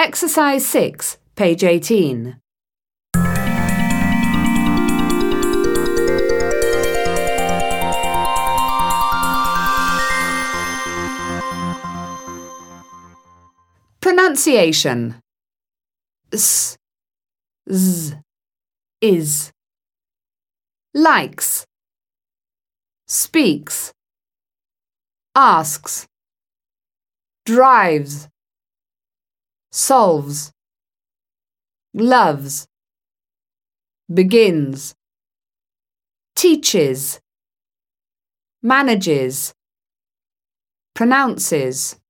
Exercise 6, page 18. Pronunciation. S, z, is. Likes. Speaks. Asks. Drives. Solves. Loves. Begins. Teaches. Manages. Pronounces.